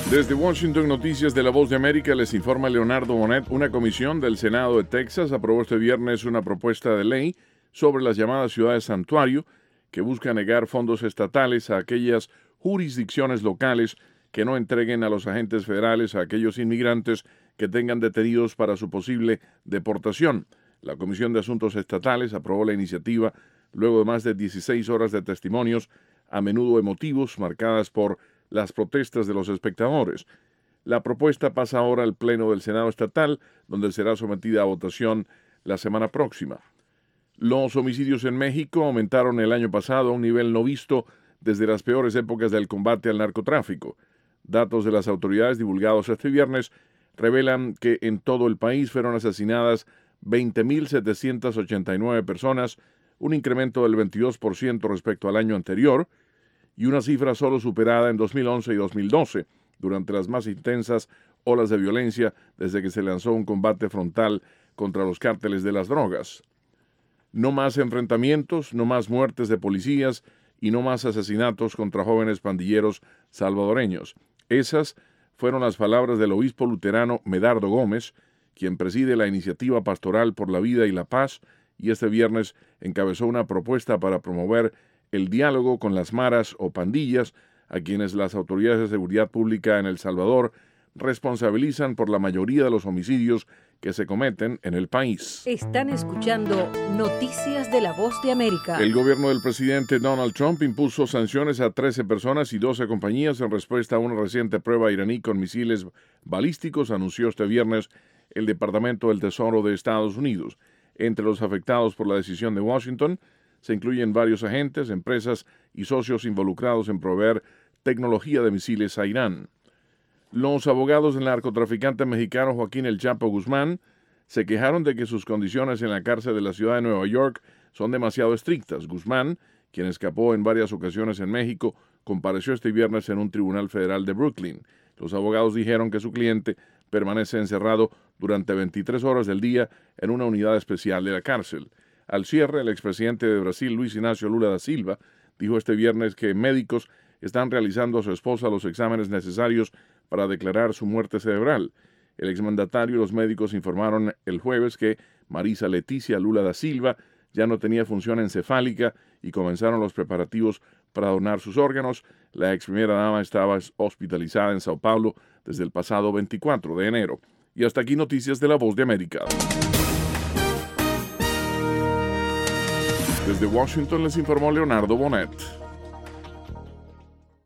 Desde Washington, Noticias de la Voz de América, les informa Leonardo Bonet. Una comisión del Senado de Texas aprobó este viernes una propuesta de ley sobre las llamadas ciudades santuario que busca negar fondos estatales a aquellas jurisdicciones locales que no entreguen a los agentes federales a aquellos inmigrantes que tengan detenidos para su posible deportación. La Comisión de Asuntos Estatales aprobó la iniciativa luego de más de 16 horas de testimonios, a menudo emotivos, marcadas por las protestas de los espectadores. La propuesta pasa ahora al Pleno del Senado Estatal, donde será sometida a votación la semana próxima. Los homicidios en México aumentaron el año pasado a un nivel no visto desde las peores épocas del combate al narcotráfico. Datos de las autoridades divulgados este viernes revelan que en todo el país fueron asesinadas 20.789 personas, un incremento del 22% respecto al año anterior, y una cifra solo superada en 2011 y 2012, durante las más intensas olas de violencia desde que se lanzó un combate frontal contra los cárteles de las drogas. No más enfrentamientos, no más muertes de policías y no más asesinatos contra jóvenes pandilleros salvadoreños. Esas fueron las palabras del obispo luterano Medardo Gómez, quien preside la Iniciativa Pastoral por la Vida y la Paz, y este viernes encabezó una propuesta para promover el diálogo con las maras o pandillas, a quienes las autoridades de seguridad pública en El Salvador responsabilizan por la mayoría de los homicidios que se cometen en el país. Están escuchando Noticias de la Voz de América. El gobierno del presidente Donald Trump impuso sanciones a 13 personas y 12 compañías en respuesta a una reciente prueba iraní con misiles balísticos, anunció este viernes el Departamento del Tesoro de Estados Unidos. Entre los afectados por la decisión de Washington se incluyen varios agentes, empresas y socios involucrados en proveer tecnología de misiles a Irán. Los abogados del narcotraficante mexicano Joaquín El Chapo Guzmán se quejaron de que sus condiciones en la cárcel de la ciudad de Nueva York son demasiado estrictas. Guzmán, quien escapó en varias ocasiones en México, compareció este viernes en un tribunal federal de Brooklyn. Los abogados dijeron que su cliente permanece encerrado durante 23 horas del día en una unidad especial de la cárcel. Al cierre, el expresidente de Brasil, Luis Inácio Lula da Silva, dijo este viernes que médicos están realizando a su esposa los exámenes necesarios para declarar su muerte cerebral. El exmandatario y los médicos informaron el jueves que Marisa Leticia Lula da Silva ya no tenía función encefálica y comenzaron los preparativos para donar sus órganos. La ex primera dama estaba hospitalizada en Sao Paulo desde el pasado 24 de enero. Y hasta aquí Noticias de la Voz de América. Desde Washington les informó Leonardo Bonet.